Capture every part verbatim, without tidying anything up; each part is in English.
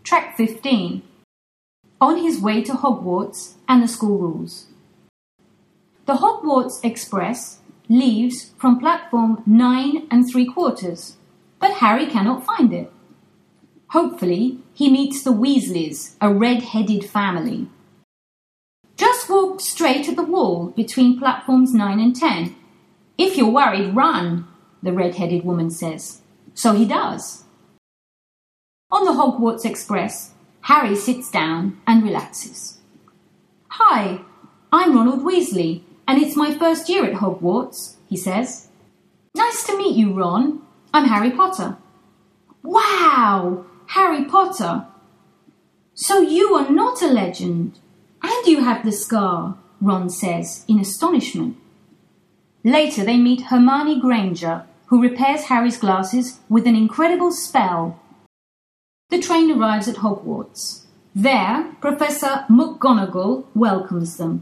Track fifteen. On his way to Hogwarts and the school rules. The Hogwarts Express leaves from platform nine and three quarters, but Harry cannot find it. Hopefully, he meets the Weasleys, a red-headed family. Just walk straight at the wall between platforms nine and ten. If you're worried, run, the red-headed woman says. So he does. On the Hogwarts Express, Harry sits down and relaxes. Hi, I'm Ronald Weasley, and it's my first year at Hogwarts, he says. Nice to meet you, Ron. I'm Harry Potter. Wow, Harry Potter. So you are not a legend, and you have the scar, Ron says in astonishment. Later they meet Hermione Granger, who repairs Harry's glasses with an incredible spell. The train arrives at Hogwarts. There, Professor McGonagall welcomes them.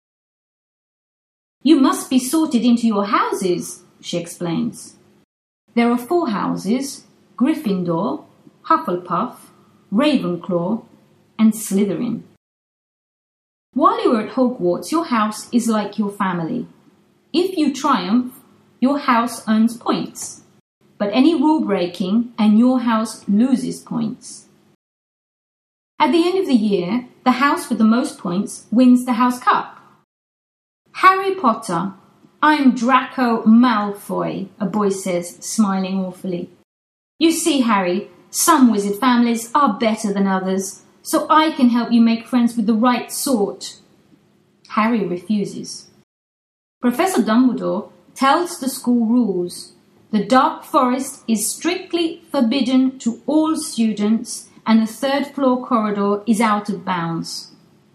You must be sorted into your houses, she explains. There are four houses, Gryffindor, Hufflepuff, Ravenclaw, and Slytherin. While you are at Hogwarts, your house is like your family. If you triumph, your house earns points. But any rule breaking and your house loses points. At the end of the year, the house with the most points wins the house cup. Harry Potter, I'm Draco Malfoy, a boy says, smiling awfully. You see, Harry, some wizard families are better than others, so I can help you make friends with the right sort. Harry refuses. Professor Dumbledore tells the school rules. The Dark Forest is strictly forbidden to all students, and the third floor corridor is out of bounds.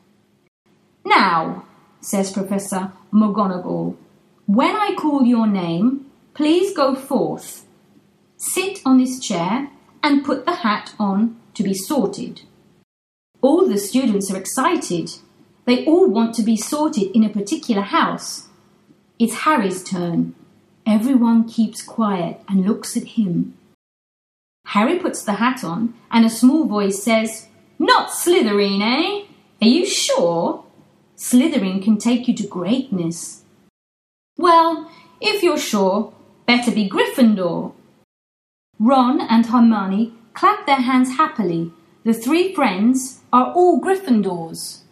Now, says Professor McGonagall, when I call your name, please go forth. Sit on this chair and put the hat on to be sorted. All the students are excited. They all want to be sorted in a particular house. It's Harry's turn. Everyone keeps quiet and looks at him. Harry puts the hat on and a small voice says, Not Slytherin, eh? Are you sure? Slytherin can take you to greatness. Well, if you're sure, better be Gryffindor. Ron and Hermione clap their hands happily. The three friends are all Gryffindors.